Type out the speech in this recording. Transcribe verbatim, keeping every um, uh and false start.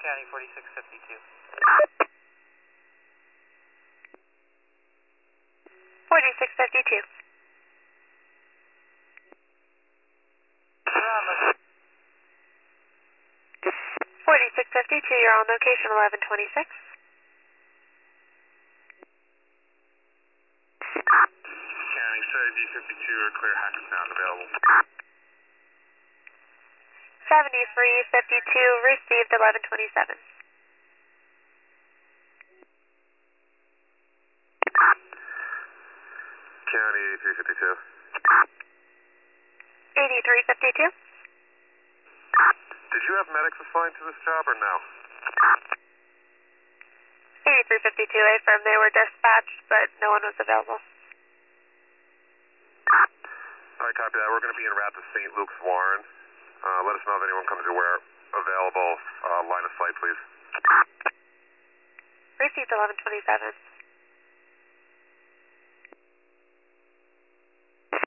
County forty-six fifty-two. forty-six fifty-two. forty-six fifty-two, you're on location eleven twenty-six. County seventy fifty-two or clear Hackettstown available. seventy-three fifty-two, received eleven twenty-seven. County eighty-three fifty-two. eighty-three fifty-two. Did you have medics assigned to this job or no? eighty-three fifty-two, A firm, they were dispatched, but no one was available. Alright, copy that. We're going to be en route to Saint Luke's Warren. Uh, let us know if anyone comes aware, available. Uh, line of sight, please. Received eleven twenty-seven.